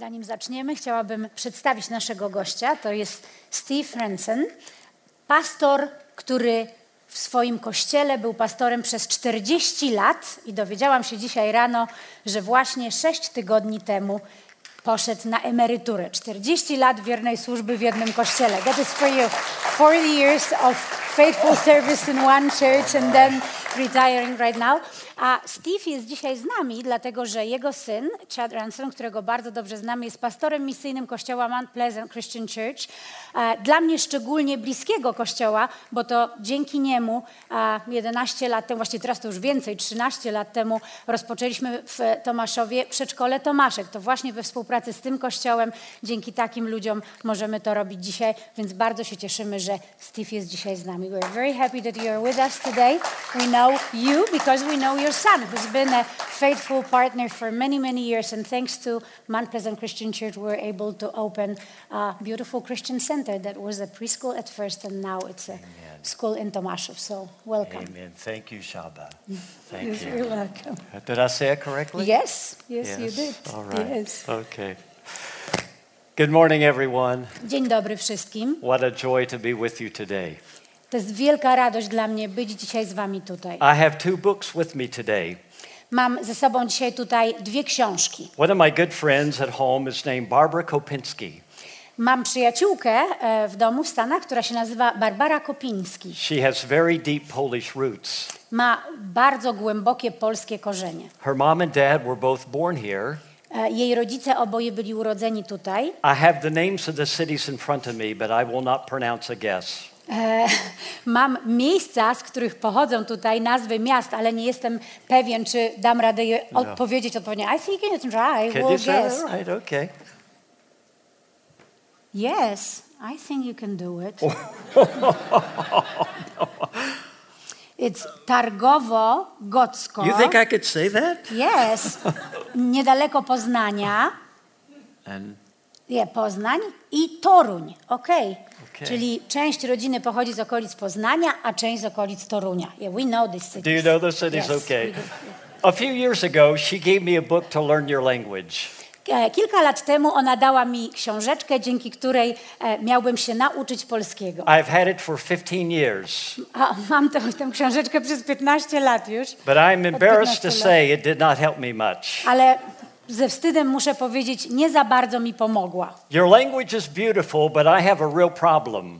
Zanim zaczniemy, chciałabym przedstawić naszego gościa. To jest Steve Renson, pastor, który w swoim kościele był pastorem przez 40 lat i dowiedziałam się dzisiaj rano, że właśnie 6 tygodni temu poszedł na emeryturę. 40 lat wiernej służby w jednym kościele. That is for you. 40 years of faithful service in one church and then retiring right now. A Steve jest dzisiaj z nami, dlatego że jego syn, Chad Renson, którego bardzo dobrze znamy, jest pastorem misyjnym kościoła Mount Pleasant Christian Church. Dla mnie szczególnie bliskiego kościoła, bo to dzięki niemu 11 lat temu, właściwie teraz to już więcej, 13 lat temu rozpoczęliśmy w Tomaszowie przedszkole Tomaszek. To właśnie we współpracy z tym kościołem, dzięki takim ludziom możemy to robić dzisiaj, więc bardzo się cieszymy, że Steve jest dzisiaj z nami. We're very happy that you're with us today. We know you because we know your son, who's been a faithful partner for many, many years, and thanks to Mount Pleasant Christian Church, we're able to open a beautiful Christian center that was a preschool at first, and now it's a school in Tomaszów. So, welcome. Amen. Thank you, Shaba. Thank Yes, you. you're welcome. Did I say it correctly? Yes, you did. All right. Yes. Okay. Good morning, everyone. Dzień dobry wszystkim. What a joy to be with you today. To jest wielka radość dla mnie być dzisiaj z wami tutaj. I have two books with me today. Mam ze sobą dzisiaj tutaj 2 książki. One of my good friends at home is named Barbara Kopinski. Mam przyjaciółkę w domu w Stanach, która się nazywa Barbara Kopiński. She has very deep Polish roots. Ma bardzo głębokie polskie korzenie. Her mom and dad were both born here. Jej rodzice oboje byli urodzeni tutaj. I have the names of the cities in front of me, but I will not pronounce a guess. Mam miejsca, z których pochodzą tutaj, nazwy miast, ale nie jestem pewien, czy dam radę je odpowiedzieć odpowiednio. I think you can try. Can We'll you say guess. that right? Okay. Yes, I think you can do it. It's Targowo-Gocko. You think I could say that? Yes. Niedaleko Poznania. And Poznań i Toruń. Okay. Czyli część rodziny pochodzi z okolic Poznania, a część z okolic Torunia. Yeah, we know this cities. do you know those cities? Yes, Okay. we do. A few years ago, she gave me a book to learn your language. Kilka lat temu ona dała mi książeczkę, dzięki której miałbym się nauczyć polskiego. I've had it for 15 years, Mam tę książeczkę przez 15 lat już, but I'm embarrassed 15 to lat. say it did not help me much. Ale ze wstydem muszę powiedzieć, nie za bardzo mi pomogła. Your language is beautiful, but I have a real problem.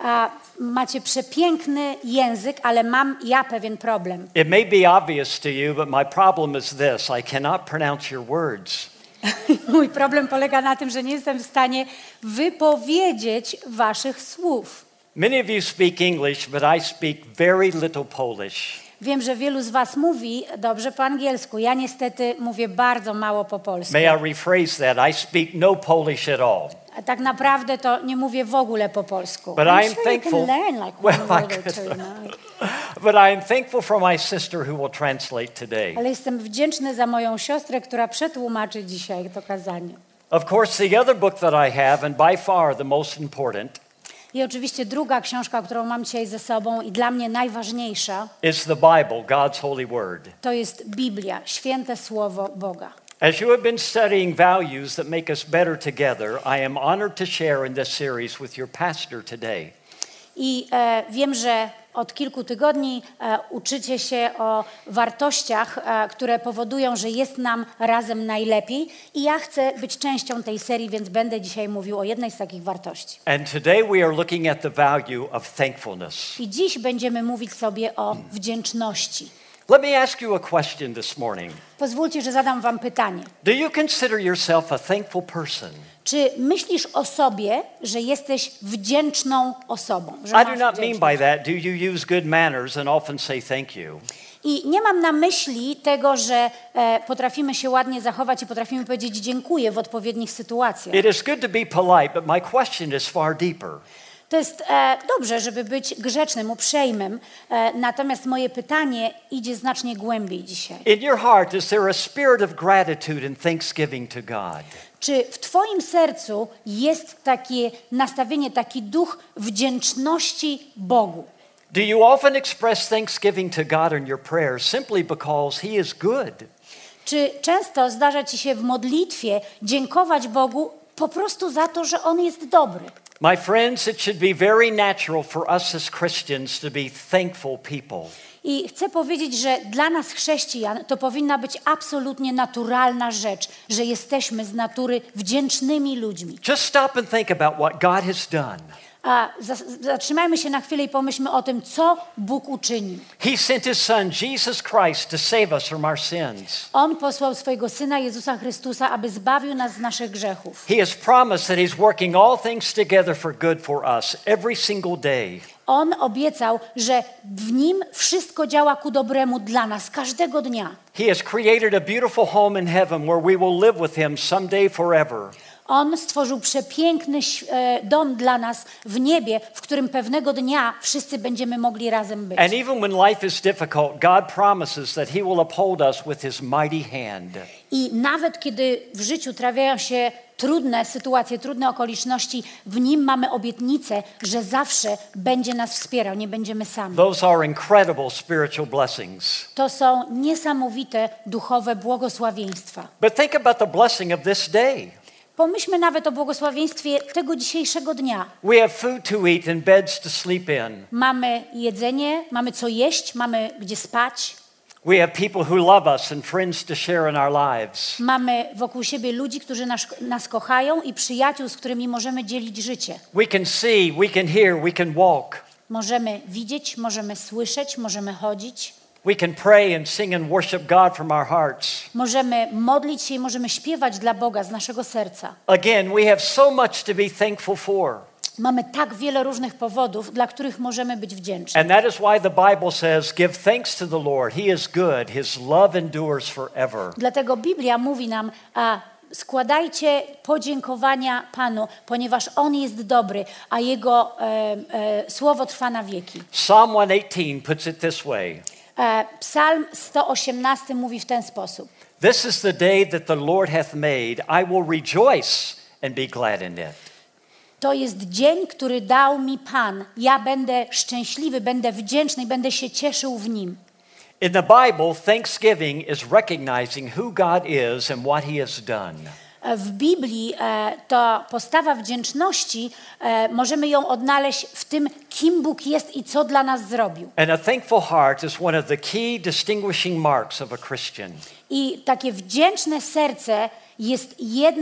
Macie przepiękny język, ale mam pewien problem. It may be obvious to you, but my problem is this. I cannot pronounce your words. Mój problem polega na tym, że nie jestem w stanie wypowiedzieć waszych słów. Many of you speak English, but I speak very little Polish. Wiem, że wielu z was mówi dobrze po angielsku. Ja niestety mówię bardzo mało po polsku. May I rephrase that? I speak no Polish at all. A tak naprawdę to nie mówię w ogóle po polsku. But I'm I'm sure thankful. You can learn like Well, one I word or could. two, no? But I am thankful for my sister who will translate today. Ale jestem wdzięczny za moją siostrę, która przetłumaczy dzisiaj to kazanie. Of course, the other book that I have, and by far the most important, I oczywiście druga książka, którą mam dzisiaj ze sobą i dla mnie najważniejsza, is the Bible, God's holy word. to jest Biblia, święte słowo Boga. As you have been studying values that make us better together, I am honored to share in this series with your pastor today. I wiem, że od kilku tygodni uczycie się o wartościach, które powodują, że jest nam razem najlepiej. I ja chcę być częścią tej serii, więc będę dzisiaj mówił o jednej z takich wartości. And today we are looking at the value of thankfulness. I dziś będziemy mówić sobie o wdzięczności. Let me ask you a question this morning. Pozwólcie, że zadam wam pytanie. Do you consider yourself a thankful person? Czy myślisz o sobie, że jesteś wdzięczną osobą? Że I masz do not mean wdzięczność? by that, do you use good manners and often say thank you? I nie mam na myśli tego, że potrafimy się ładnie zachować i potrafimy powiedzieć dziękuję w odpowiednich sytuacjach. It is good to be polite, but my question is far deeper. To jest dobrze, żeby być grzecznym, uprzejmym, natomiast moje pytanie idzie znacznie głębiej dzisiaj. In your heart, is there a spirit of gratitude and thanksgiving to God? Czy w twoim sercu jest takie nastawienie, taki duch wdzięczności Bogu? Do you often express thanksgiving to God in your prayers simply because He is good? Czy często zdarza ci się w modlitwie dziękować Bogu po prostu za to, że On jest dobry? My friends, it should be very natural for us as Christians to be thankful people. I chcę powiedzieć, że dla nas chrześcijan to powinna być absolutnie naturalna rzecz, że jesteśmy z natury wdzięcznymi ludźmi. Just stop and think about what God has done. A zatrzymajmy się na chwilę i pomyślmy o tym, co Bóg uczynił. He sent his son Jesus Christ to save us from our sins. On posłał swojego Syna Jezusa Chrystusa, aby zbawił nas z naszych grzechów. He has promised that he's working all things together for good for us every single day. On obiecał, że w Nim wszystko działa ku dobremu dla nas każdego dnia. He has created a beautiful home in heaven where we will live with him someday forever. On stworzył przepiękny dom dla nas w niebie, w którym pewnego dnia wszyscy będziemy mogli razem być. And even when life is difficult, God promises that he will uphold us with his mighty hand. I nawet kiedy w życiu trafiają się trudne sytuacje, trudne okoliczności, w Nim mamy obietnicę, że zawsze będzie nas wspierał, nie będziemy sami. Those are incredible spiritual blessings. To są niesamowite duchowe błogosławieństwa. But think about the blessing of this day. Pomyślmy nawet o błogosławieństwie tego dzisiejszego dnia. We have food to eat and beds to sleep in. Mamy jedzenie, mamy co jeść, mamy gdzie spać. We have people who love us and friends to share in our lives. Mamy wokół siebie ludzi, którzy nas kochają i przyjaciół, z którymi możemy dzielić życie. We can see, we can hear, we can walk. Możemy widzieć, możemy słyszeć, możemy chodzić. We can pray and sing and worship God from our hearts. Możemy modlić się i możemy śpiewać dla Boga z naszego serca. Again, we have so much to be thankful for. Mamy tak wiele różnych powodów, dla których możemy być wdzięczni. And that is why the Bible says, give thanks to the Lord. He is good. His love endures forever. Dlatego Biblia mówi nam, składajcie podziękowania Panu, ponieważ On jest dobry, a Jego słowo trwa na wieki. Psalm 118 puts it this way. Psalm 118 mówi w ten sposób. This is the day that the Lord hath made. I will rejoice and be glad in it. To jest dzień, który dał mi Pan. Ja będę szczęśliwy, będę wdzięczny, będę się cieszył w nim. In the Bible, thanksgiving is recognizing who God is and what he has done. W Biblii to postawa wdzięczności, możemy ją odnaleźć w tym, kim Bóg jest i co dla nas zrobił. And a thankful heart is one of the key distinguishing marks of a Christian. I takie wdzięczne serce jest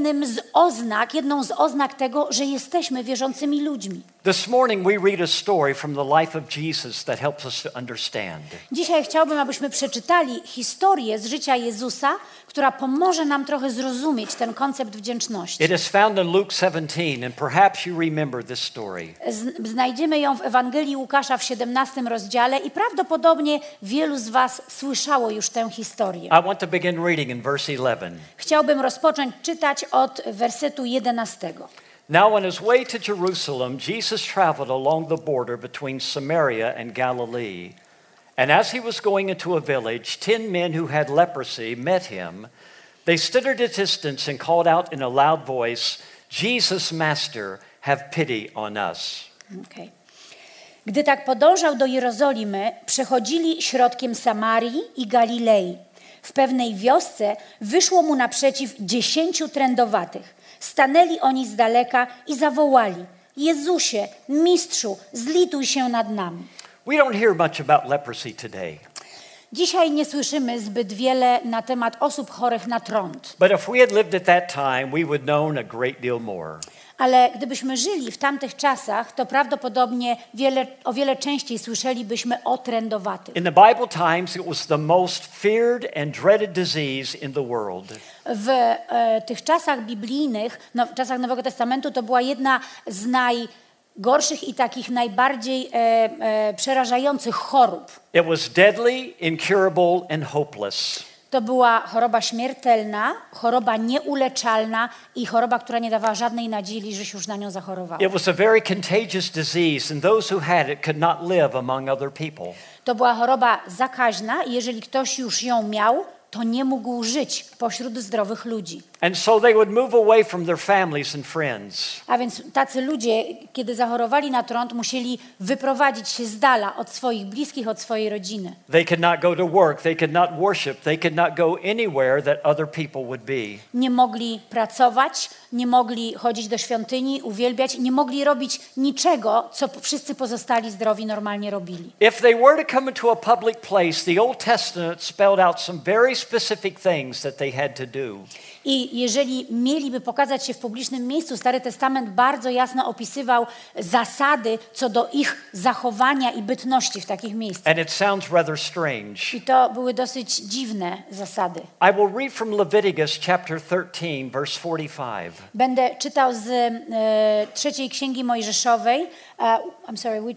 jedną z oznak tego, że jesteśmy wierzącymi ludźmi. This morning we read a story from the life of Jesus that helps us to understand. Dzisiaj chciałbym, abyśmy przeczytali historię z życia Jezusa, która pomoże nam trochę zrozumieć ten koncept wdzięczności. It is found in Luke 17 and perhaps you remember this story. Znajdziemy ją w Ewangelii Łukasza w 17 rozdziale i prawdopodobnie wielu z was słyszało już tę historię. I want to begin reading in verse 11. Chciałbym rozpocząć czytać od wersetu 11. Now on his way to Jerusalem, Jesus traveled along the border between Samaria and Galilee. And as he was going into a village, 10 men who had leprosy met him. They stood at a distance and called out in a loud voice, Jesus, Master, have pity on us. Okay. Gdy tak podążał do Jerozolimy, przechodzili środkiem Samarii i Galilei. W pewnej wiosce wyszło mu naprzeciw 10 trędowatych. Stanęli oni z daleka i zawołali: Jezusie, Mistrzu, zlituj się nad nami. We don't hear much about leprosy today. Dzisiaj nie słyszymy zbyt wiele na temat osób chorych na trąd. But if we had lived at that time, we would know a great deal more. Ale gdybyśmy żyli w tamtych czasach, to prawdopodobnie o wiele częściej słyszelibyśmy o trędowatych. In the Bible times, it was the most feared and dreaded disease in the world. W tych czasach biblijnych, w czasach Nowego Testamentu, to była jedna z najgorszych i takich najbardziej przerażających chorób. It was deadly, incurable, and hopeless. To była choroba śmiertelna, choroba nieuleczalna i choroba, która nie dawała żadnej nadziei, że się już na nią zachorowała. It was a very contagious disease, and those who had it could not live among other people. To była choroba zakaźna i jeżeli ktoś już ją miał, to nie mógł żyć pośród zdrowych ludzi. And so they would move away from their families and friends. A więc tacy ludzie, kiedy zachorowali na trąd, musieli wyprowadzić się z dala od swoich bliskich, od swojej rodziny. They could not go to work, they could not worship, they could not go anywhere that other people would be. Nie mogli pracować, nie mogli chodzić do świątyni, uwielbiać, nie mogli robić niczego, co wszyscy pozostali zdrowi normalnie robili. If they were to come into a public place, the Old Testament spelled out some very specific things that they had to do. I jeżeli mieliby pokazać się w publicznym miejscu, Stary Testament bardzo jasno opisywał zasady co do ich zachowania i bytności w takich miejscach. And it sounds rather strange. I to były dosyć dziwne zasady. I will read from Leviticus chapter 13 verse 45. Będę czytał z trzeciej Księgi Mojżeszowej, I'm sorry, which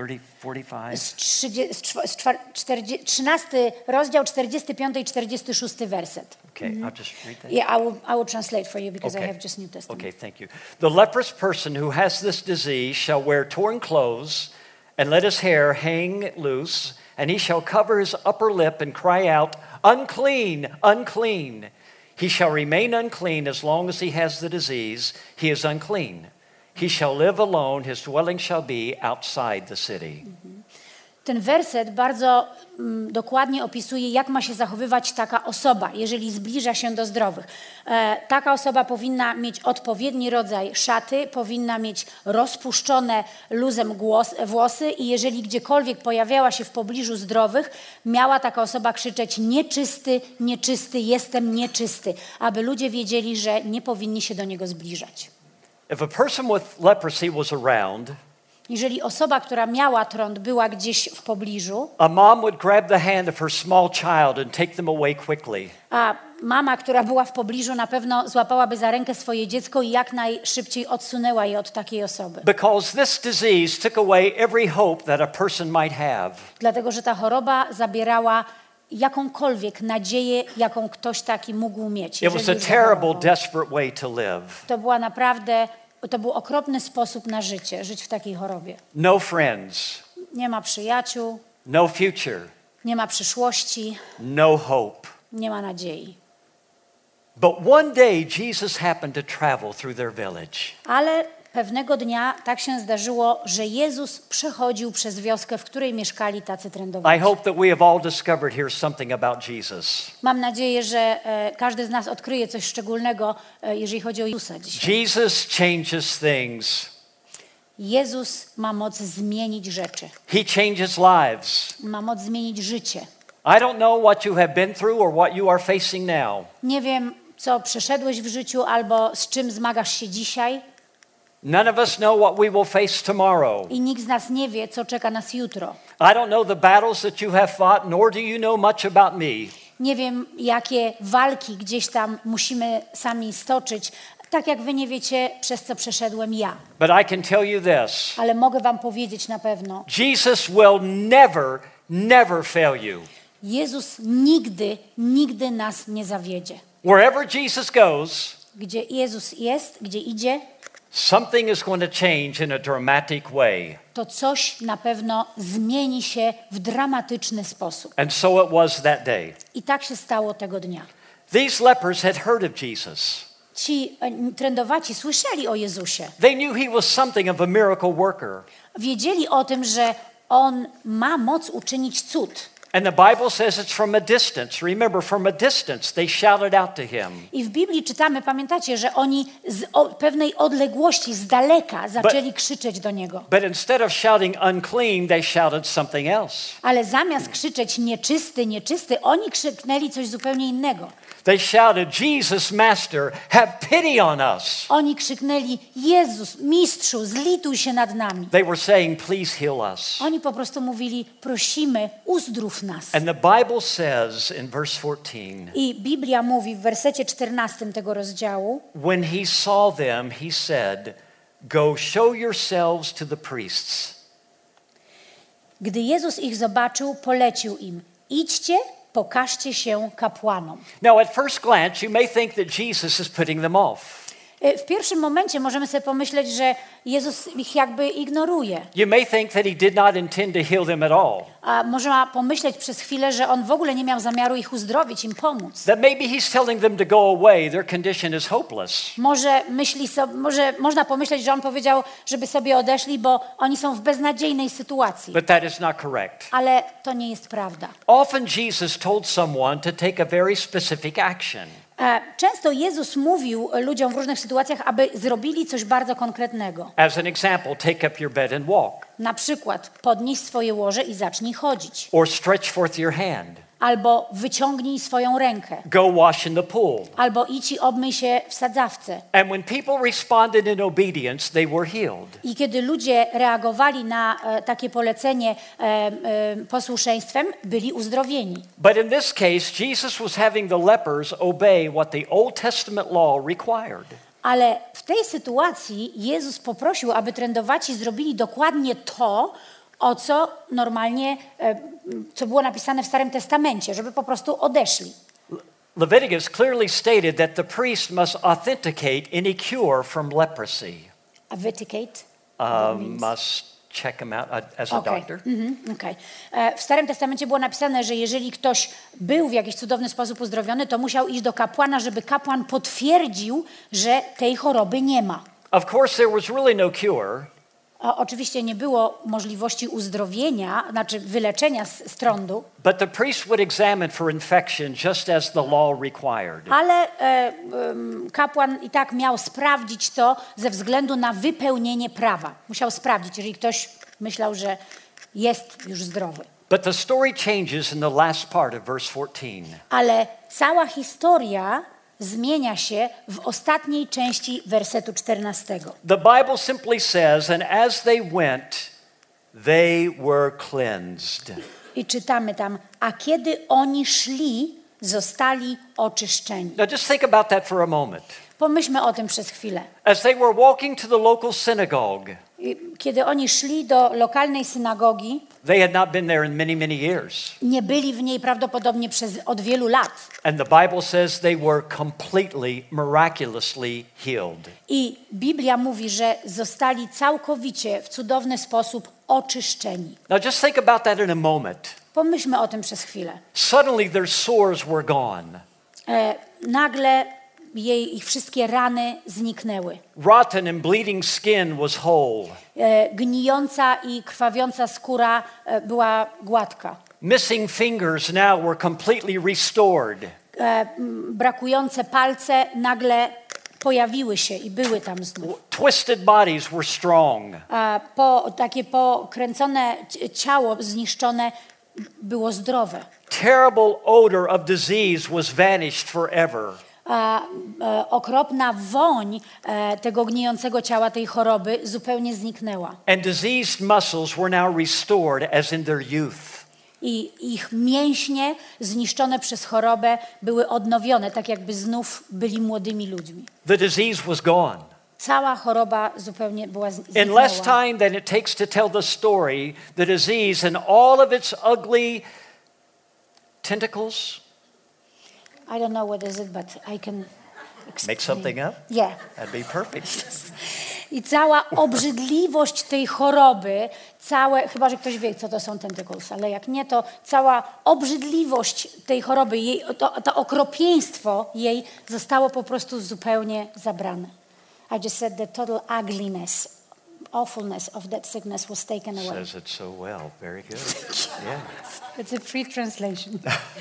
45. 13 rozdział 45 i 46 werset. Okay, I'll just read that. Yeah, I will translate for you because I have just New Testament. Okay, thank you. The leprous person who has this disease shall wear torn clothes and let his hair hang loose, and he shall cover his upper lip and cry out, "Unclean, unclean." He shall remain unclean as long as he has the disease. He is unclean. He shall live alone. His dwelling shall be outside the city. Ten werset bardzo dokładnie opisuje, jak ma się zachowywać taka osoba, jeżeli zbliża się do zdrowych. Taka osoba powinna mieć odpowiedni rodzaj szaty, powinna mieć rozpuszczone luzem włosy i jeżeli gdziekolwiek pojawiała się w pobliżu zdrowych, miała taka osoba krzyczeć: nieczysty, nieczysty, jestem nieczysty, aby ludzie wiedzieli, że nie powinni się do niego zbliżać. If a person with leprosy was around, jeżeli osoba, która miała trąd, była gdzieś w pobliżu, a mom would grab the hand of her small child and take them away quickly. a mama, która była w pobliżu, na pewno złapałaby za rękę swoje dziecko i jak najszybciej odsunęła je od takiej osoby. Because this disease took away every hope that a person might have. Dlatego, że ta choroba zabierała jakąkolwiek nadzieję, jaką ktoś taki mógł mieć. It was a terrible, desperate way to live. To był okropny sposób na życie, żyć w takiej chorobie. No friends, Nie ma przyjaciół, no future, nie ma przyszłości, no hope. nie ma nadziei. But one day Jesus happened to travel through their village. Ale pewnego dnia tak się zdarzyło, że Jezus przechodził przez wioskę, w której mieszkali tacy I trędowaci. hope that we have all discovered here something about Jesus. Mam nadzieję, że każdy z nas odkryje coś szczególnego, jeżeli chodzi o Jezusa dzisiaj. Jesus changes things. Jezus ma moc zmienić rzeczy. He changes lives. Ma moc zmienić życie. I don't know what you have been through or what you are facing now. Nie wiem, co przeszedłeś w życiu albo z czym zmagasz się dzisiaj. None of us know what we will face tomorrow. I nikt z nas nie wie, co czeka nas jutro. I don't know the battles that you have fought, nor do you know much about me. Nie wiem, jakie walki gdzieś tam musimy sami stoczyć, tak jak wy nie wiecie, przez co przeszedłem ja. But I can tell you this. Ale mogę wam powiedzieć na pewno, Jesus will never fail you. Jezus nigdy nas nie zawiedzie. Wherever Jesus goes, Gdzie Jezus jest, gdzie idzie, something is going to change in a dramatic way. to coś na pewno zmieni się w dramatyczny sposób. And so it was that day. I tak się stało tego dnia. These lepers had heard of Jesus. Ci trędowaci słyszeli o Jezusie. They knew he was something of a miracle worker. Wiedzieli o tym, że On ma moc uczynić cud. And the Bible says it's from a distance. Remember, from a distance they shouted out to him. I w Biblii czytamy, pamiętacie, że oni z pewnej odległości, z daleka zaczęli krzyczeć do Niego. But instead of shouting unclean, they shouted something else. Ale zamiast krzyczeć nieczysty, nieczysty, oni krzyknęli coś zupełnie innego. They shouted, Jesus, Master, have pity on us. Oni krzyknęli: Jezus, Mistrzu, zlituj się nad nami. They were saying, please heal us. Oni po prostu mówili: prosimy, uzdrów nas. And the Bible says in verse 14, I Biblia mówi w wersecie 14 tego rozdziału: when he saw them, he said, go show yourselves to the priests. Gdy Jezus ich zobaczył, polecił im: idźcie, pokażcie się kapłanom. Now, at first glance, you may think that Jesus is putting them off. W pierwszym momencie możemy sobie pomyśleć, że Jezus ich jakby ignoruje. You may think that he did not intend to heal them at all. A można pomyśleć przez chwilę, że On w ogóle nie miał zamiaru ich uzdrowić, im pomóc. That maybe he's telling them to go away. Their condition is hopeless. Może można pomyśleć, że On powiedział, żeby sobie odeszli, bo oni są w beznadziejnej sytuacji. But that is not correct. Ale to nie jest prawda. Often Jesus told someone to take a very specific action. Często Jezus mówił ludziom w różnych sytuacjach, aby zrobili coś bardzo konkretnego. As an example, take up your bed and walk. Na przykład podnieś swoje łoże i zacznij chodzić. Or stretch forth your hand. Albo wyciągnij swoją rękę. Go wash in the pool. Albo idź i obmyj się w sadzawce. And when people responded in obedience, they were healed. I kiedy ludzie reagowali na takie polecenie posłuszeństwem, byli uzdrowieni. But in this case, Jesus was having the lepers obey what the Old Testament law required. Ale w tej sytuacji Jezus poprosił, aby trędowaci zrobili dokładnie to, o co normalnie, co było napisane w Starym Testamencie, żeby po prostu odeszli. Leviticus clearly stated that the priest must authenticate any cure from leprosy. Authenticate? Must check him out as a doctor. Okay. W Starym Testamencie było napisane, że jeżeli ktoś był w jakiś cudowny sposób uzdrowiony, to musiał iść do kapłana, żeby kapłan potwierdził, że tej choroby nie ma. Of course, there was really no cure. Oczywiście nie było możliwości uzdrowienia, znaczy wyleczenia z trądu. But the priest would examine for infection just as the law required. Ale kapłan i tak miał sprawdzić to ze względu na wypełnienie prawa. Musiał sprawdzić, jeżeli ktoś myślał, że jest już zdrowy. But the story changes in the last part of verse 14. Ale cała historia zmienia się w ostatniej części wersetu 14. The Bible simply says, and as they went, they were cleansed. I czytamy tam, a kiedy oni szli, zostali oczyszczeni. Now just think about that for a moment. Pomyślmy o tym przez chwilę. As they were walking to the local synagogue, Kiedy oni szli do lokalnej synagogi, they had not been there in many, many years. nie byli w niej prawdopodobnie od wielu lat. And the Bible says they were completely, miraculously healed. I Biblia mówi, że zostali całkowicie w cudowny sposób oczyszczeni. Now just think about that in a moment. Pomyślmy o tym przez chwilę. Suddenly their sores were gone. Nagle ich wszystkie rany zniknęły. Rotten and bleeding skin was whole. Gnijąca i krwawiąca skóra była gładka. Missing fingers now were completely restored. Brakujące palce nagle pojawiły się i były tam znów. Twisted bodies were strong. Takie pokręcone ciało zniszczone było zdrowe. Terrible odor of disease was vanished forever. Okropna woń tego gnijącego ciała, tej choroby zupełnie zniknęła. And diseased muscles were now restored as in their youth. I ich mięśnie zniszczone przez chorobę były odnowione, tak jakby znów byli młodymi ludźmi. The disease was gone. Cała choroba zupełnie była zniknęła. In less time than it takes to tell the story, the disease and all of its ugly tentacles. I don't know what is it, but I can explain. Make something up? Yeah. That'd be perfect. I cała obrzydliwość tej choroby, chyba że ktoś wie, co to są tentacles, ale jak nie, to cała obrzydliwość tej choroby, to okropieństwo jej zostało po prostu zupełnie zabrane. I just said the total ugliness, awfulness of that sickness was taken away. Says it so well. Very good. Yeah. It's a free translation.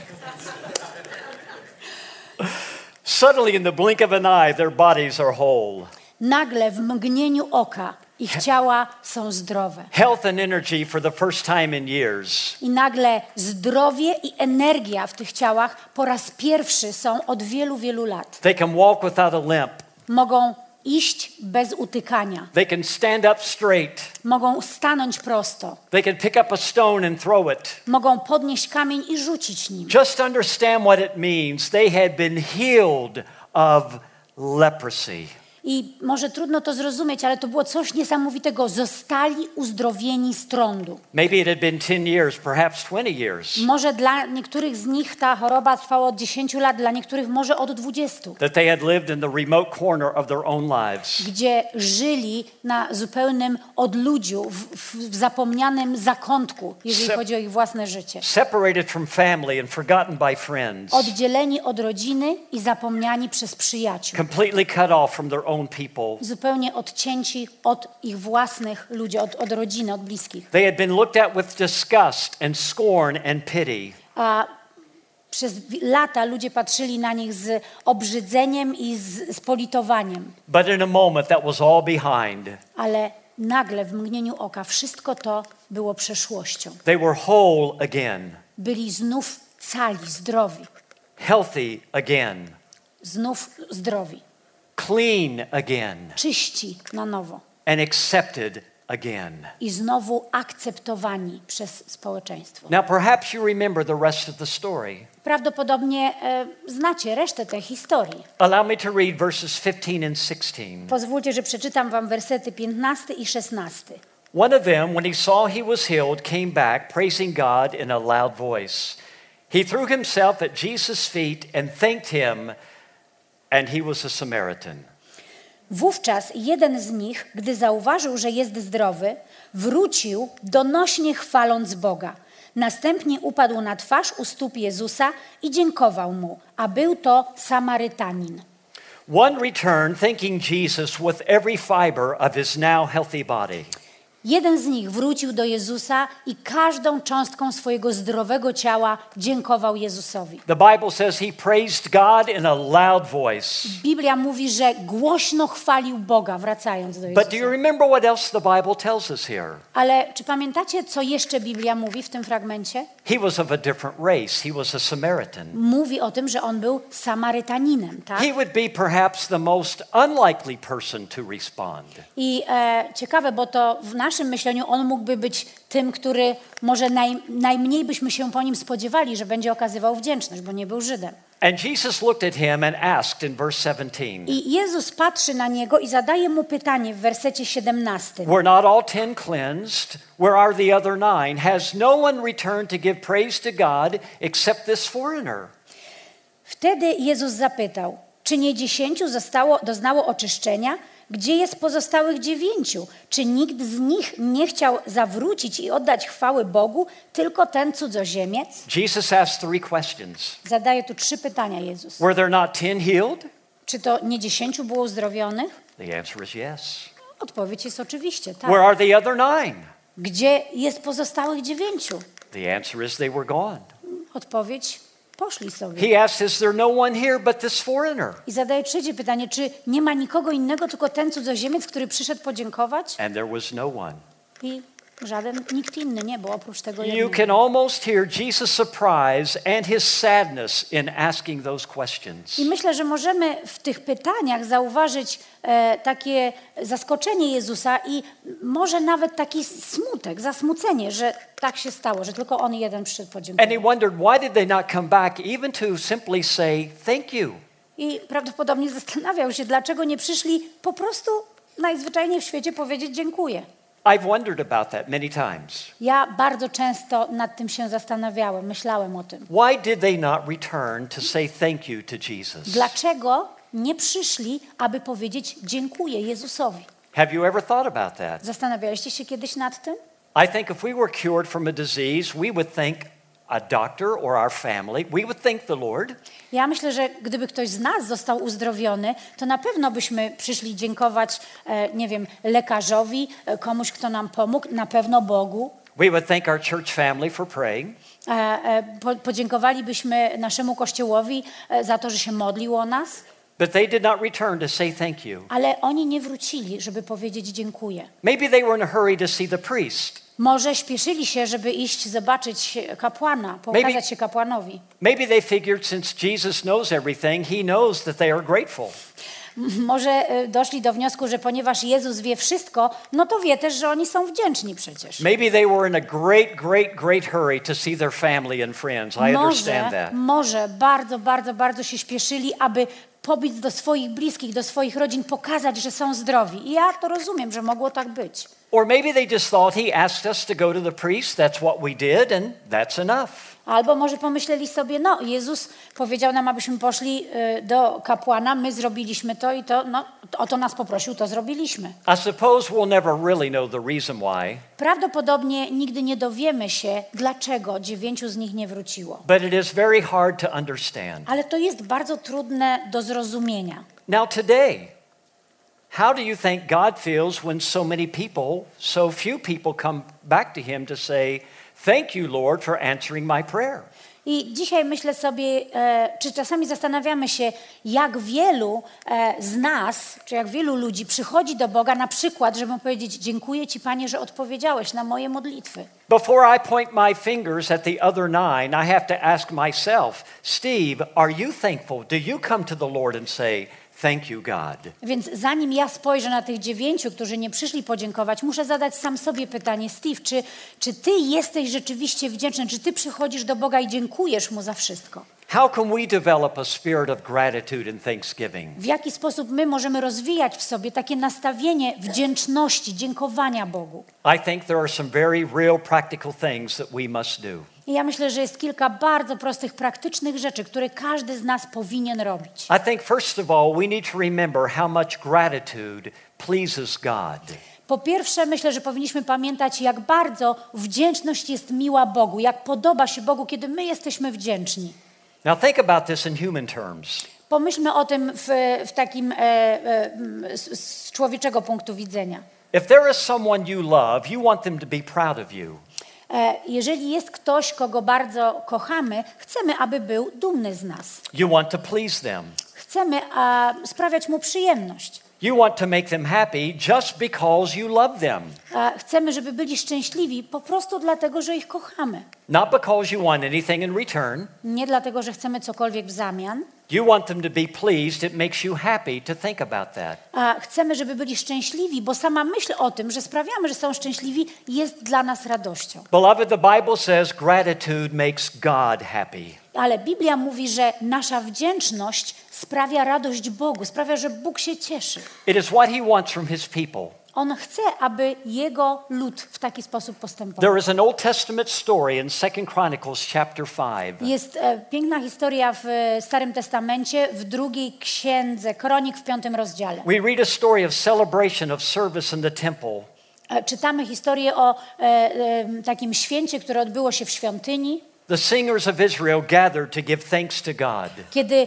Suddenly, in the blink of an eye, their bodies are whole. Nagle w mgnieniu oka ich ciała są zdrowe. Health and energy for the first time in years. I nagle zdrowie i energia w tych ciałach po raz pierwszy są od wielu, wielu lat. They can walk without a limp. Mogą iść bez utykania. They can stand up straight. Mogą stanąć prosto. They can pick up a stone and throw it. Mogą podnieść kamień i rzucić nim. Just understand what it means. They had been healed of leprosy. I może trudno to zrozumieć, ale to było coś niesamowitego. Zostali uzdrowieni z trądu. Maybe it had been 10 years, perhaps 20 years. Może dla niektórych z nich ta choroba trwała od 10 lat, dla niektórych może od 20. That they had lived in the remote corner of their own lives. Gdzie żyli na zupełnym odludziu, w zapomnianym zakątku, jeżeli chodzi o ich własne życie. Separated from family and forgotten by friends. Oddzieleni od rodziny i zapomniani przez przyjaciół. Completely cut off from their own people. Zupełnie odcięci od ich własnych ludzi, od rodziny, od bliskich. They had been looked at with disgust and scorn and pity. A przez lata ludzie patrzyli na nich z obrzydzeniem i z politowaniem. But in a moment that was all behind. Ale nagle w mgnieniu oka wszystko to było przeszłością. They were whole again. Byli znów cali, zdrowi. Healthy again. Znów zdrowi. Clean again. Czyści na nowo. And accepted again. I znowu akceptowani przez społeczeństwo. Now perhaps you remember the rest of the story. Prawdopodobnie znacie resztę tej historii. Allow me to read verses 15 and 16. Pozwólcie, że przeczytam wam wersety 15 i 16. One of them, when he saw he was healed, came back, praising God in a loud voice. He threw himself at Jesus' feet and thanked him, and he was a Samaritan. Wówczas jeden z nich, gdy zauważył, że jest zdrowy, wrócił, donośnie chwaląc Boga. Następnie upadł na twarz u stóp Jezusa i dziękował mu, a był to Samarytanin. One returned, thanking Jesus with every fiber of his now healthy body. Jeden z nich wrócił do Jezusa i każdą cząstką swojego zdrowego ciała dziękował Jezusowi. The Bible says he praised God in a loud voice. Biblia mówi, że głośno chwalił Boga, wracając do Jezusa. But do you remember what else the Bible tells us here? Ale czy pamiętacie, co jeszcze Biblia mówi w tym fragmencie? He was of a different race. He was a Samaritan. Mówi o tym, że on był Samarytaninem, tak? He would be perhaps the most unlikely person to respond. I ciekawe, bo to w naszym myśleniu on mógłby być tym, który może najmniej byśmy się po nim spodziewali, że będzie okazywał wdzięczność, bo nie był Żydem. And Jesus looked at him and asked in verse 17. I Jezus patrzy na niego i zadaje mu pytanie w wersecie 17. Were not all 10 cleansed? Where are the other 9? Has no one returned to give praise to God except this foreigner? Wtedy Jezus zapytał, czy nie 10 doznało oczyszczenia? Gdzie jest pozostałych 9? Czy nikt z nich nie chciał zawrócić i oddać chwały Bogu, tylko ten cudzoziemiec? Jesus asked 3 questions. Zadaje tu 3 pytania Jezus. Were there not 10 healed? Czy to nie 10 było uzdrowionych? The answer is yes. Odpowiedź jest oczywiście tak. Where are the other 9? Gdzie jest pozostałych 9? The answer is they were gone. Odpowiedź: poszli sobie. He asked, is there no one here but this foreigner? I zadaje trzecie pytanie, czy nie ma nikogo innego, tylko ten cudzoziemiec, który przyszedł podziękować? And there was no one. I nikt inny nie był oprócz tego You jednego. can almost hear Jesus' surprise and his sadness in asking those questions. I myślę, że możemy w tych pytaniach zauważyć takie zaskoczenie Jezusa i może nawet taki smutek, zasmucenie, że tak się stało, że tylko on jeden przyszedł And podziękować. he wondered, why did they not come back even to simply say thank you? I prawdopodobnie zastanawiał się, dlaczego nie przyszli po prostu najzwyczajniej w świecie powiedzieć dziękuję. I've wondered about that many times. Ja bardzo często nad tym się zastanawiałem, myślałem o tym. Why did they not return to say thank you to Jesus? Dlaczego nie przyszli, aby powiedzieć dziękuję Jezusowi? Have you ever thought about that? Zastanawialiście się kiedyś nad tym? I think if we were cured from a disease, we would thank a doctor or our family. We would thank the Lord. Ja myślę, że gdyby ktoś z nas został uzdrowiony, to na pewno byśmy przyszli dziękować, nie wiem, lekarzowi, komuś, kto nam pomógł, na pewno Bogu. We would thank our church family for praying. Podziękowalibyśmy naszemu Kościołowi za to, że się modlił o nas. But they did not return to say thank you. Ale oni nie wrócili, żeby powiedzieć dziękuję. Maybe they were in a hurry to see the priest. Może śpieszyli się, żeby iść zobaczyć kapłana, pokazać się kapłanowi. Maybe they figured since Jesus knows everything, he knows that they are grateful. Może doszli do wniosku, że ponieważ Jezus wie wszystko, no to wie też, że oni są wdzięczni przecież. Maybe they were in a great hurry to see their family and friends. I understand that. Może bardzo się śpieszyli, aby pobiec do swoich bliskich, do swoich rodzin, pokazać, że są zdrowi. I ja to rozumiem, że mogło tak być. Or maybe they just thought he asked us to go to the priest, that's what we did, and that's enough. Albo może pomyśleli sobie, no Jezus powiedział nam, abyśmy poszli do kapłana, my zrobiliśmy to i to, no o to nas poprosił, to zrobiliśmy. I suppose we'll never really know the reason why, Prawdopodobnie nigdy nie dowiemy się, dlaczego 9 z nich nie wróciło. but it is very hard to understand. Ale to jest bardzo trudne do zrozumienia. Now today, how do you think God feels when so many people, so few people come back to him to say, "Thank you, Lord, for answering my prayer"? I dzisiaj myślę sobie, czy czasami zastanawiamy się, jak wielu z nas, czy jak wielu ludzi przychodzi do Boga na przykład, żeby mu powiedzieć, dziękuję Ci, Panie, że odpowiedziałeś na moje modlitwy. Before I point my fingers at the other 9, I have to ask myself, Steve, are you thankful? Do you come to the Lord and say, "Thank you, God"? Więc zanim ja spojrzę na tych 9, którzy nie przyszli podziękować, muszę zadać sam sobie pytanie, Steve, czy Ty jesteś rzeczywiście wdzięczny, czy Ty przychodzisz do Boga i dziękujesz Mu za wszystko? How can we develop a spirit of gratitude and thanksgiving? W jaki sposób my możemy rozwijać w sobie takie nastawienie wdzięczności, dziękowania Bogu? I think there are some very real practical things that we must do. I ja myślę, że jest kilka bardzo prostych, praktycznych rzeczy, które każdy z nas powinien robić. I think first of all, we need to remember how much gratitude pleases God. Po pierwsze, myślę, że powinniśmy pamiętać, jak bardzo wdzięczność jest miła Bogu, jak podoba się Bogu, kiedy my jesteśmy wdzięczni. Now think about this in human terms. Pomyślmy o tym w takim z człowieczego punktu widzenia. If there is someone you love, you want them to be proud of you. Jeżeli jest ktoś, kogo bardzo kochamy, chcemy, aby był dumny z nas. You want to please them. Chcemy sprawiać mu przyjemność. You want to make them happy just because you love them. Chcemy, żeby byli szczęśliwi po prostu dlatego, że ich kochamy. Not because you want anything in return. Nie dlatego, że chcemy cokolwiek w zamian. You want them to be pleased. It makes you happy to think about that. Chcemy, żeby byli szczęśliwi, bo sama myśl o tym, że sprawiamy, że są szczęśliwi, jest dla nas radością. Beloved, the Bible says gratitude makes God happy. Ale Biblia mówi, że nasza wdzięczność sprawia radość Bogu, sprawia, że Bóg się cieszy. It is what he wants from his people. On chce, aby Jego lud w taki sposób postępował. There is an Old Testament story in 2 Chronicles chapter 5. Jest piękna historia w Starym Testamencie, w drugiej księdze Kronik w 5 rozdziale. We read a story of celebration of service in the temple. Czytamy historię o takim święcie, które odbyło się w świątyni. The singers of Israel gathered to give thanks to God. Kiedy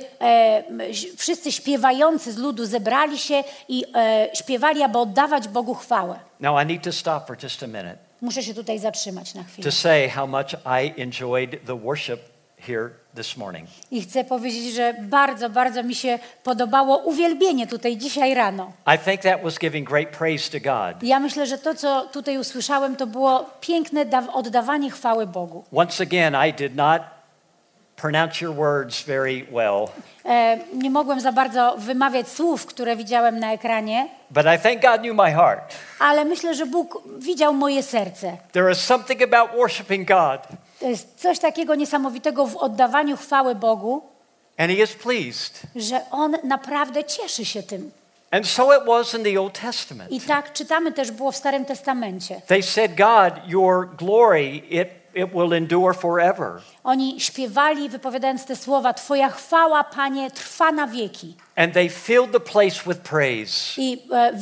wszyscy śpiewający z ludu zebrali się i śpiewali, aby oddawać Bogu chwałę. Now I need to stop for just a minute Muszę się tutaj zatrzymać na chwilę. to say how much I enjoyed the worship here this morning. I chcę powiedzieć, że bardzo, bardzo mi się podobało uwielbienie tutaj dzisiaj rano. I think that was giving great praise to God. Ja myślę, że to, co tutaj usłyszałem, to było piękne oddawanie chwały Bogu. Once again, I did not pronounce your words very well. Nie mogłem za bardzo wymawiać słów, które widziałem na ekranie, But I think God knew my heart. ale myślę, że Bóg widział moje serce. There is something about worshiping God, To jest coś takiego niesamowitego w oddawaniu chwały Bogu, and He is pleased. że On naprawdę cieszy się tym. And so it was in the Old Testament. I tak czytamy też było w Starym Testamencie. They said, God, your glory, it will endure forever. Oni śpiewali, wypowiadając te słowa, Twoja chwała, Panie, trwa na wieki. And they filled the place with praise. I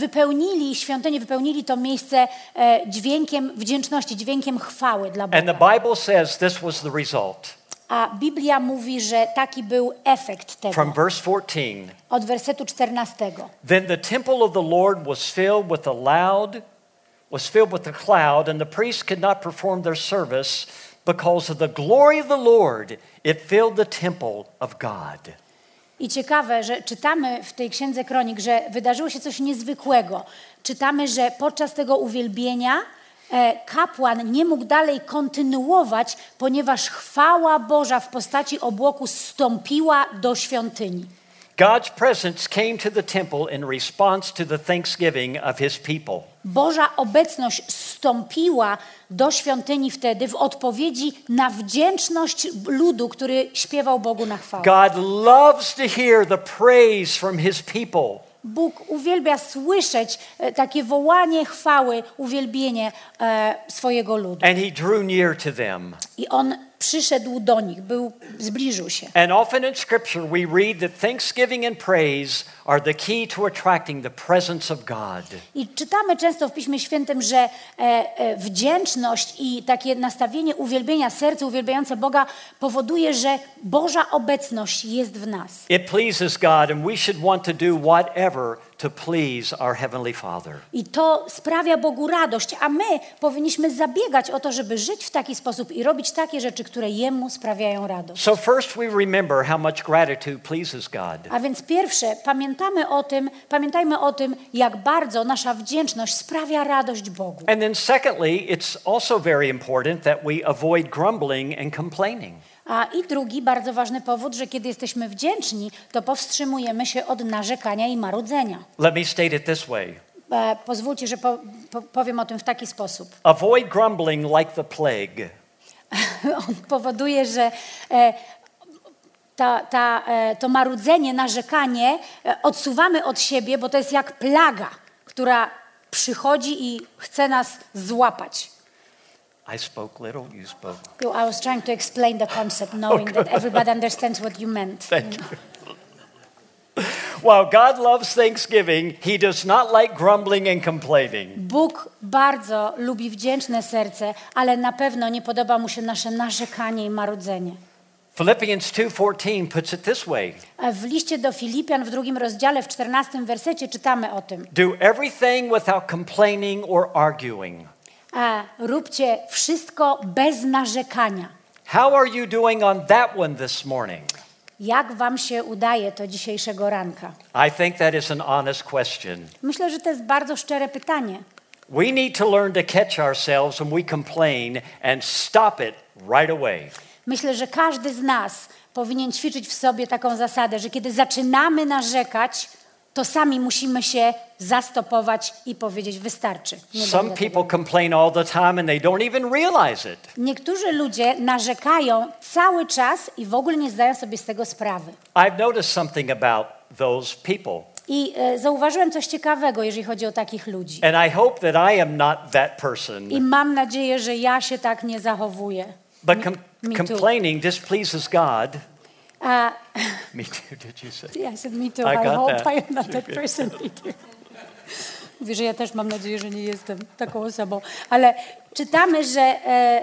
świątynię wypełnili to miejsce dźwiękiem wdzięczności, dźwiękiem chwały dla Boga. And the Bible says this was the result. A Biblia mówi, że taki był efekt tego. From verse 14. Od wersetu 14. Then the temple of the Lord was filled with a cloud, and the priests could not perform their service because of the glory of the Lord. It filled the temple of God. I ciekawe, że czytamy w tej Księdze Kronik, że wydarzyło się coś niezwykłego. Czytamy, że podczas tego uwielbienia kapłan nie mógł dalej kontynuować, ponieważ chwała Boża w postaci obłoku zstąpiła do świątyni. God's presence came to the temple in response to the thanksgiving of his people. Boża obecność zstąpiła do świątyni wtedy w odpowiedzi na wdzięczność ludu, który śpiewał Bogu na chwałę. God loves to hear the praise from his people. Bóg uwielbia słyszeć takie wołanie chwały, uwielbienie swojego ludu. And he drew near to them. I on przyszedł do nich, zbliżył się. And often in Scripture we read that thanksgiving and praise are the key to attracting the presence of God. I czytamy często w Piśmie Świętym, że wdzięczność i takie nastawienie uwielbienia, serce uwielbiające Boga powoduje, że Boża obecność jest w nas. It pleases God and we should want to do whatever to please our Heavenly Father. I to sprawia Bogu radość, a my powinniśmy zabiegać o to, żeby żyć w taki sposób i robić takie rzeczy, które Jemu sprawiają radość. So first we remember how much gratitude pleases God. A więc pierwsze, pamiętajmy o tym, jak bardzo nasza wdzięczność sprawia radość Bogu. And then secondly, it's also very important that we avoid grumbling and complaining. A i drugi bardzo ważny powód, że kiedy jesteśmy wdzięczni, to powstrzymujemy się od narzekania i marudzenia. Let me state it this way. Pozwólcie, że powiem o tym w taki sposób. Avoid grumbling like the plague. On powoduje, że to marudzenie, narzekanie odsuwamy od siebie, bo to jest jak plaga, która przychodzi i chce nas złapać. I spoke little, you spoke. I was trying to explain the concept, knowing that everybody understands what you meant. Thank you. While God loves thanksgiving, he does not like grumbling and complaining. Bóg bardzo lubi wdzięczne serce, ale na pewno nie podoba mu się nasze narzekanie i marudzenie. Philippians 2:14 puts it this way. W liście do Filipian w 2 rozdziale, w 14 wersecie czytamy o tym. Do everything without complaining or arguing. Róbcie wszystko bez narzekania. How are you doing on that one this morning? Jak wam się udaje to dzisiejszego ranka? I think that is an honest question. Myślę, że to jest bardzo szczere pytanie. We need to learn to catch ourselves when we complain and stop it right away. Myślę, że każdy z nas powinien ćwiczyć w sobie taką zasadę, że kiedy zaczynamy narzekać, to sami musimy się zastopować i powiedzieć wystarczy. Some people complain all the time and they don't even realize it. Niektórzy ludzie narzekają cały czas i w ogóle nie zdają sobie z tego sprawy. I've noticed something about those people. I zauważyłem coś ciekawego, jeżeli chodzi o takich ludzi. And I hope that I am not that person. I mam nadzieję, że ja się tak nie zachowuję. But complaining displeases God. Me too, did you say? Yeah, I said me too. I I got hope that. I am not that person either. Mówię, że ja też mam nadzieję, że nie jestem taką osobą. Ale czytamy, że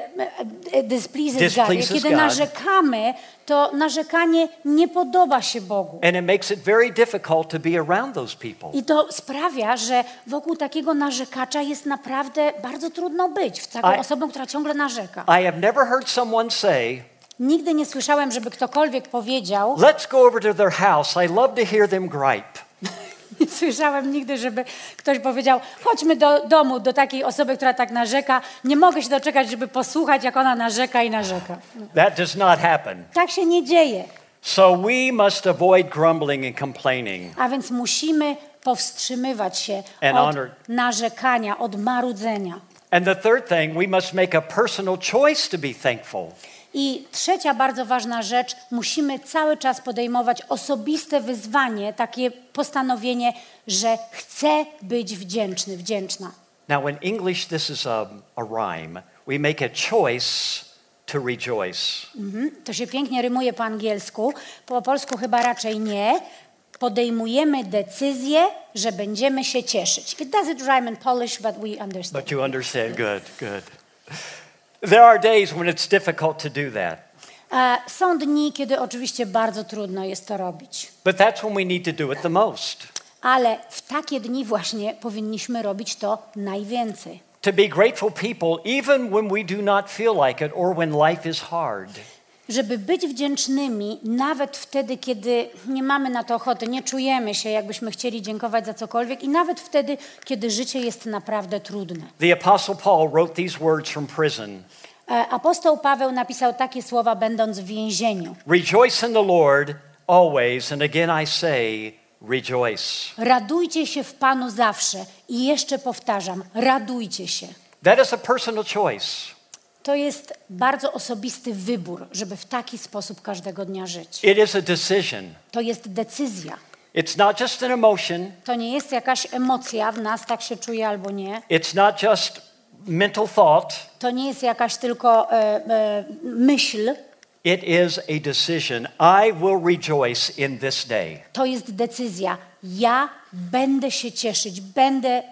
displeases God. Kiedy God. narzekamy, to narzekanie nie podoba się Bogu. And it makes it very difficult to be around those people. I to sprawia, że wokół takiego narzekacza jest naprawdę bardzo trudno być. Taką osobą, która ciągle narzeka. I have never heard someone say, Nigdy nie słyszałem, żeby ktokolwiek powiedział, let's go over to their house. I love to hear them gripe. nie słyszałem nigdy, żeby ktoś powiedział, chodźmy do domu, do takiej osoby, która tak narzeka. Nie mogę się doczekać, żeby posłuchać, jak ona narzeka i narzeka. That does not happen. Tak się nie dzieje. So we must avoid grumbling and complaining. A więc musimy powstrzymywać się And od honor. narzekania, od marudzenia. And the third thing, we must make a personal choice to be thankful. I trzecia bardzo ważna rzecz, musimy cały czas podejmować osobiste wyzwanie, takie postanowienie, że chcę być wdzięczny, wdzięczna. Now in English this is a rhyme. We make a choice to rejoice. To się pięknie rymuje po angielsku, po polsku chyba raczej nie. Podejmujemy decyzję, że będziemy się cieszyć. It doesn't rhyme in Polish, but we understand. But you understand, good. There are days when it's difficult to do that. Są dni, kiedy oczywiście bardzo trudno jest to robić. But that's when we need to do it the most. Ale w takie dni właśnie powinniśmy robić to najwięcej. To be grateful people even when we do not feel like it or when life is hard. Żeby być wdzięcznymi nawet wtedy, kiedy nie mamy na to ochoty, nie czujemy się, jakbyśmy chcieli dziękować za cokolwiek i nawet wtedy, kiedy życie jest naprawdę trudne. The Apostle Paul wrote these words from prison. Apostoł Paweł napisał takie słowa, będąc w więzieniu. Rejoice in the Lord always, and again I say, rejoice. Radujcie się w Panu zawsze. I jeszcze powtarzam, radujcie się. That is a personal choice. To jest bardzo osobisty wybór, żeby w taki sposób każdego dnia żyć. It is a decision. To jest decyzja. It's not just an emotion. To nie jest jakaś emocja w nas, tak się czuje albo nie. It's not just mental thought. To nie jest jakaś tylko myśl. It is a decision. I will rejoice in this day. To jest decyzja. Ja będę się cieszyć, będę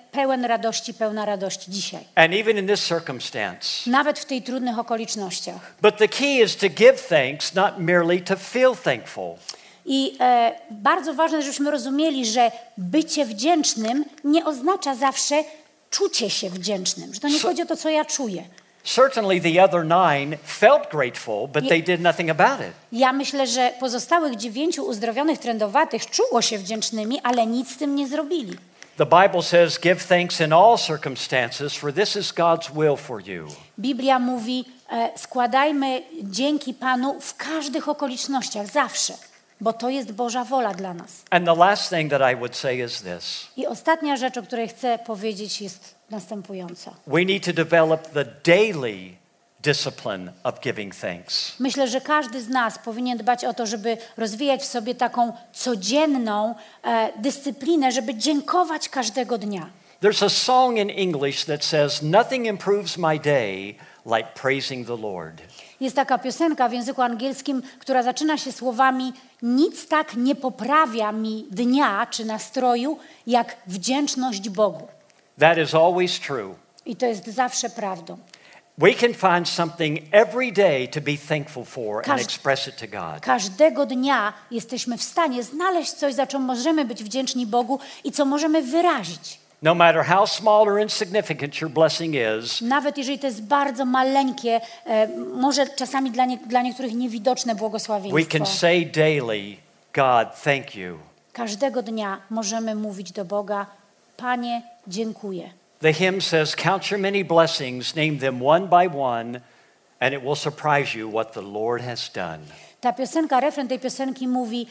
pełna radości dzisiaj. And even in this circumstance. Nawet w tych trudnych okolicznościach. But the key is to give thanks, not merely to feel thankful. I bardzo ważne, żebyśmy rozumieli, że bycie wdzięcznym nie oznacza zawsze czucie się wdzięcznym. Że to nie chodzi o to, co ja czuję. Certainly the other 9 felt grateful, but they did nothing about it. Ja myślę, że pozostałych 9 uzdrowionych trędowatych czuło się wdzięcznymi, ale nic z tym nie zrobili. The Bible says, give thanks in all circumstances, for this is God's will for you. Biblia mówi, składajmy dzięki Panu w każdych okolicznościach, zawsze, bo to jest Boża wola dla nas. And the last thing that I would say is this. I ostatnia rzecz, o której chcę powiedzieć, jest następująca. We need to develop the daily discipline of giving thanks. Myślę, że każdy z nas powinien dbać o to, żeby rozwijać w sobie taką codzienną dyscyplinę, żeby dziękować każdego dnia. There's a song in English that says, nothing improves my day like praising the Lord. Jest taka piosenka w języku angielskim, która zaczyna się słowami: nic tak nie poprawia mi dnia czy nastroju, jak wdzięczność Bogu. That is always true. I to jest zawsze prawdą. We can find something every day to be thankful for and express it to God. Każdego dnia jesteśmy w stanie znaleźć coś, za co możemy być wdzięczni Bogu i co możemy wyrazić. No matter how small or insignificant your blessing is, Nawet jeżeli to jest bardzo maleńkie, może czasami dla niektórych niewidoczne we błogosławieństwo. can say daily, God, thank you. Każdego dnia możemy mówić do Boga: Panie, dziękuję. The hymn says, count your many blessings, name them one by one, and it will surprise you what the Lord has done. Ta piosenka, refren tej piosenki mówi: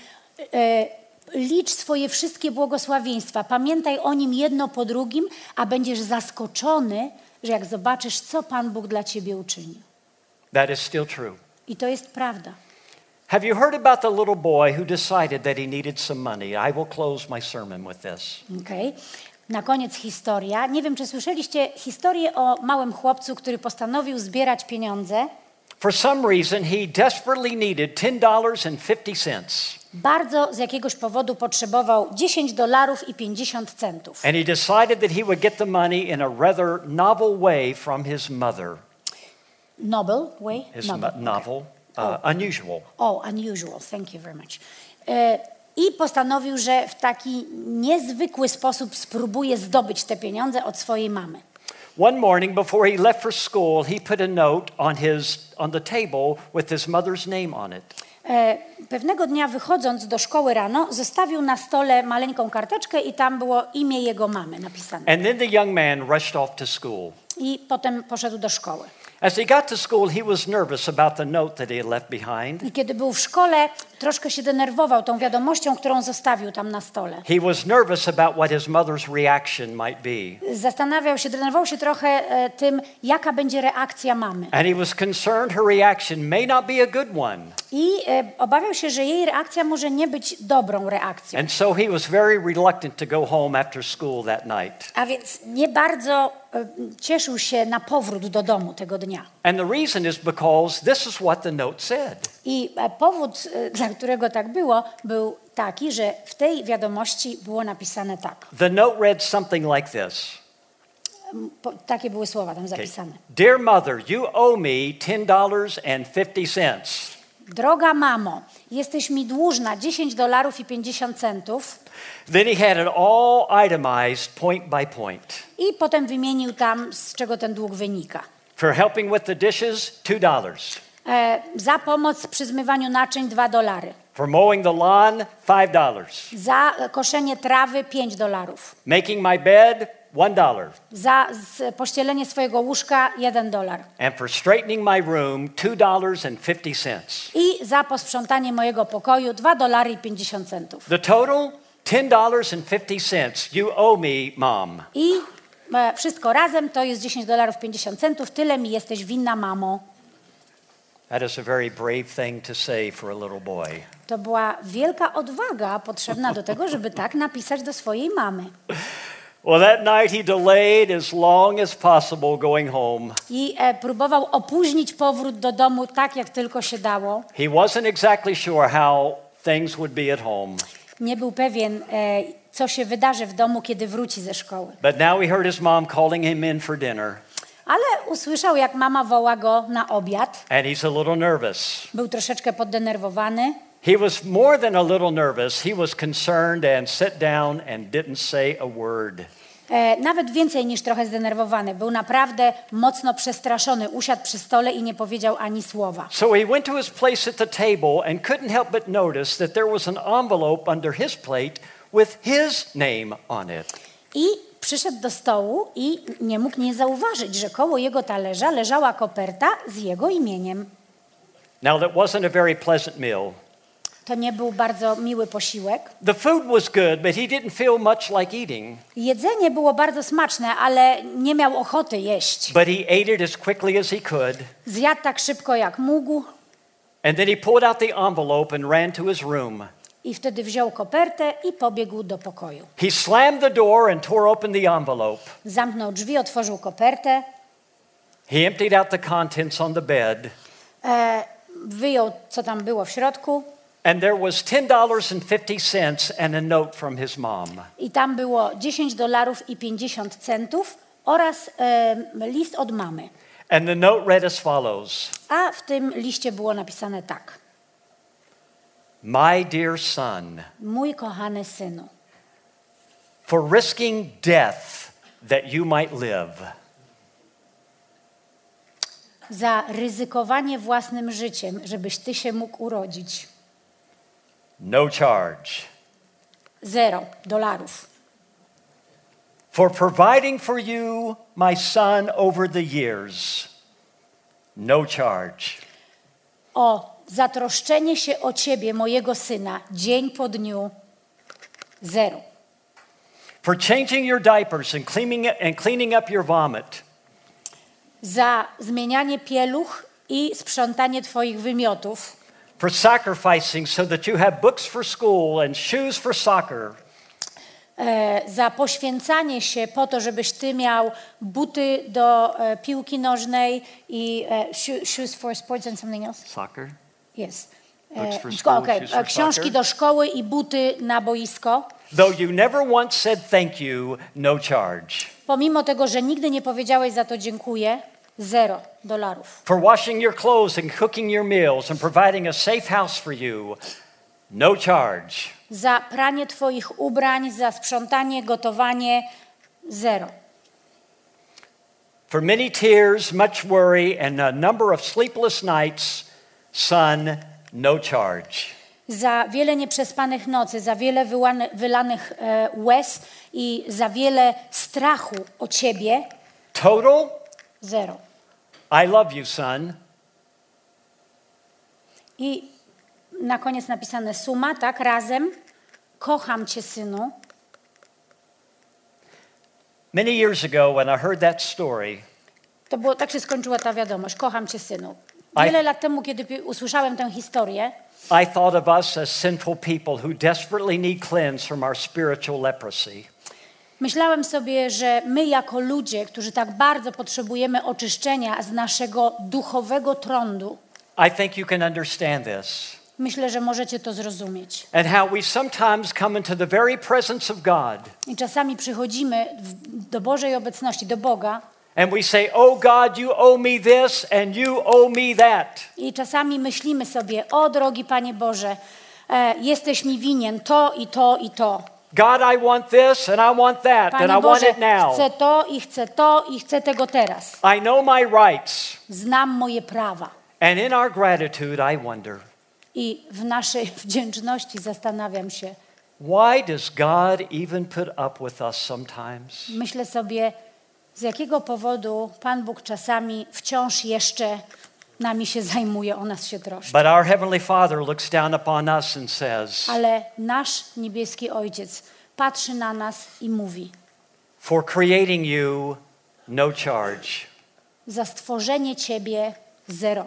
licz swoje wszystkie błogosławieństwa, pamiętaj o nim jedno po drugim, a będziesz zaskoczony, że jak zobaczysz, co Pan Bóg dla ciebie uczynił. That is still true. I to jest prawda. Have you heard about the little boy who decided that he needed some money? I will close my sermon with this. Okay. Na koniec historia. Nie wiem, czy słyszeliście historię o małym chłopcu, który postanowił zbierać pieniądze. For some reason, he desperately needed $10.50. Bardzo z jakiegoś powodu potrzebował $10.50. And he decided that he would get the money in a rather novel way from his mother. Noble way? His Noble. novel, unusual. Unusual. Thank you very much. I postanowił, że w taki niezwykły sposób spróbuje zdobyć te pieniądze od swojej mamy. One morning before he left for school, he put a note on the table with his mother's name on it. Pewnego dnia wychodząc do szkoły rano, zostawił na stole maleńką karteczkę i tam było imię jego mamy napisane. And then the young man rushed off to school. I potem poszedł do szkoły. As he got to school, he was nervous about the note that he had left behind. I kiedy był w szkole, troszkę się denerwował tą wiadomością, którą zostawił tam na stole. He was nervous about what his mother's reaction might be. Denerwował się trochę tym, jaka będzie reakcja mamy. And he was concerned her reaction may not be a good one. I obawiał się, że jej reakcja może nie być dobrą reakcją. And so he was very reluctant to go home after school that night. A więc nie bardzo cieszył się na powrót do domu tego dnia. And the reason is because this is what the note said. I powód, dla którego tak było, był taki, że w tej wiadomości było napisane tak. The note read something like this. Takie były słowa tam zapisane. Dear mother, you owe me $10.50. Droga mamo, jesteś mi dłużna $10.50. Then he had it all itemized point by point. I potem wymienił tam, z czego ten dług wynika. For helping with the dishes, $2. Za pomoc przy zmywaniu naczyń $2. For mowing the lawn, $5. Za koszenie trawy $5. Making my bed, $1. Za pościelenie swojego łóżka $1. And for straightening my room, $2.50. I za posprzątanie mojego pokoju $2.50. The total, $10.50. You owe me, Mom. I wszystko razem to jest $10.50. Tyle mi jesteś winna, mamo. That is a very brave thing to say for a little boy. To była wielka odwaga potrzebna do tego, żeby tak napisać do swojej mamy. Well, that night he delayed as long as possible going home. I próbował opóźnić powrót do domu tak, jak tylko się dało. He wasn't exactly sure how things would be at home. Nie był pewien, co się wydarzy w domu, kiedy wróci ze szkoły. But now he heard his mom calling him in for dinner. Ale usłyszał, jak mama woła go na obiad. And he's a little nervous. Był troszeczkę poddenerwowany. He was more than a little nervous. He was concerned and sat down and didn't say a word. Nawet więcej niż trochę zdenerwowany. Był naprawdę mocno przestraszony. Usiadł przy stole i nie powiedział ani słowa. So he went to his place at the table and couldn't help but notice that there was an envelope under his plate with his name on it. I przyszedł do stołu i nie mógł nie zauważyć, że koło jego talerza leżała koperta z jego imieniem. Now that wasn't a very pleasant meal. To nie był bardzo miły posiłek. The food was good, but he didn't feel much like eating. Jedzenie było bardzo smaczne, ale nie miał ochoty jeść. But he ate it as quickly as he could. Zjadł tak szybko, jak mógł. And then he pulled out the envelope and ran to his room. I wtedy wziął kopertę i pobiegł do pokoju. He slammed the door and tore open the envelope. Zamknął drzwi, otworzył kopertę. He emptied out the contents on the bed. Wyjął, co tam było w środku. And there was $10.50 and a note from his mom. I tam było $10.50 oraz list od mamy. And the note read as follows. A w tym liście było napisane tak. My dear son, Mój kochany synu, for risking death that you might live. za ryzykowanie własnym życiem, żebyś ty się mógł urodzić. No charge. $0. For providing for you, my son, over the years. No charge. O zatroszczenie się o ciebie, mojego syna, dzień po dniu. 0. For changing your diapers and cleaning up your vomit. Za zmienianie pieluch i sprzątanie twoich wymiotów. For sacrificing so that you have books for school and shoes for soccer. Za poświęcanie się po to, żebyś ty miał buty do piłki nożnej i shoes for sports and something else. Soccer? Yes. Books for school, shoes for Książki soccer. do szkoły i buty na boisko. Though you never once said thank you, no charge. Pomimo tego, że nigdy nie powiedziałeś za to dziękuję, $0. For washing your clothes and cooking your meals and providing a safe house for you, no charge. Za pranie twoich ubrań, za sprzątanie, gotowanie, 0. For many tears, much worry, and a number of sleepless nights, son, no charge. Za wiele nieprzespanych nocy, za wiele wylanych łez i za wiele strachu o ciebie, Total, 0. I love you, son. I na koniec napisane suma, tak, razem. Kocham cię, synu. Many years ago, when I heard that story, To było, tak się skończyła ta wiadomość. Kocham cię, synu. Wiele lat temu, kiedy usłyszałem tę historię, I thought of us as sinful people who desperately need cleanse from our spiritual leprosy. myślałem sobie, że my jako ludzie, którzy tak bardzo potrzebujemy oczyszczenia z naszego duchowego trądu, I think you can understand this. myślę, że możecie to zrozumieć. And how we sometimes come into the very presence of God I czasami przychodzimy do Bożej obecności, do Boga and we say, oh God, you owe me this and you owe me that. i czasami myślimy sobie, o drogi Panie Boże, jesteś mi winien to i to i to. God, I want this and I want that and Panie I want Boże, it now. chcę to i chcę to i chcę tego teraz. I know my rights. Znam moje prawa. And in our gratitude, I wonder, I w naszej wdzięczności zastanawiam się, why does God even put up with us sometimes? Myślę sobie, z jakiego powodu Pan Bóg czasami wciąż jeszcze nami się zajmuje, o nas się troszczy. But our Heavenly Father looks down upon us and says, Ale nasz niebieski Ojciec patrzy na nas i mówi: for creating you, no charge. za stworzenie Ciebie $0.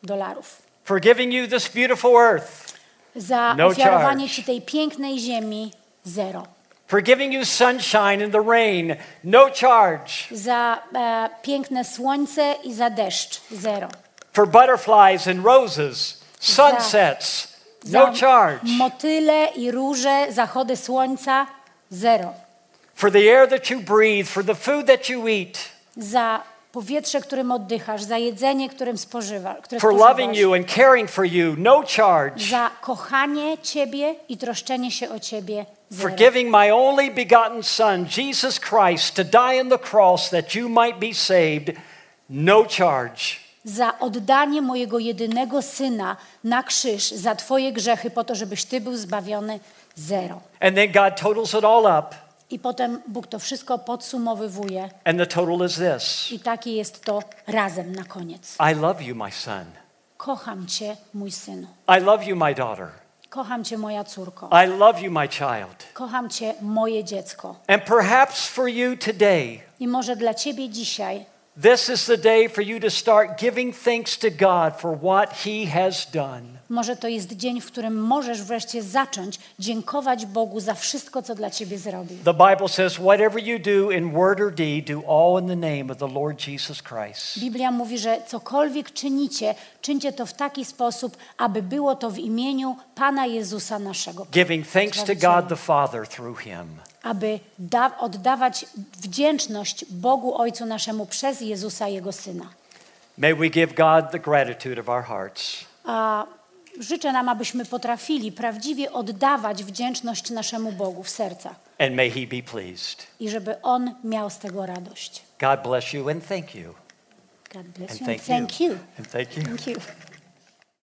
For giving you this beautiful earth, Za No ofiarowanie charge. Ci tej pięknej ziemi $0. for giving you sunshine and the rain, no charge. Za piękne słońce i za deszcz $0. For butterflies and roses, sunsets, no Za charge. motyle i róże, zachody słońca $0. For the air that you breathe, for the food that you eat, Za powietrze, którym oddychasz, za jedzenie, które for spożywasz, loving you and caring for you, no charge. za kochanie Ciebie i troszczenie się o Ciebie For $0. giving my only begotten Son, Jesus Christ, to die on the cross that you might be saved, no charge. Za oddanie mojego jedynego Syna na krzyż za Twoje grzechy po to, żebyś Ty był zbawiony $0. And then God totals it all up, I potem Bóg to wszystko podsumowywuje and the total is this. i takie jest to razem na koniec. I love you, my son. Kocham Cię, mój Synu. I love you, my daughter. Kocham Cię, moja córko. I love you, my child. Kocham Cię, moje dziecko. And perhaps for you today, I może dla Ciebie dzisiaj this is the day for you to start giving thanks to God for what He has done. może to jest dzień, w którym możesz wreszcie zacząć dziękować Bogu za wszystko, co dla Ciebie zrobił. The Bible says, whatever you do in word or deed, do all in the name of the Lord Jesus Christ. Biblia mówi, że cokolwiek czynicie, czyńcie to w taki sposób, aby było to w imieniu Pana Jezusa naszego. Giving thanks to God the Father through Him. Aby oddawać wdzięczność Bogu Ojcu naszemu przez Jezusa, Jego Syna. May we give God the gratitude of our hearts. A życzę nam, abyśmy potrafili prawdziwie oddawać wdzięczność naszemu Bogu w sercach And may He be pleased. i żeby On miał z tego radość. God bless you and thank you. God bless And you. thank Thank you. And thank you. Thank you.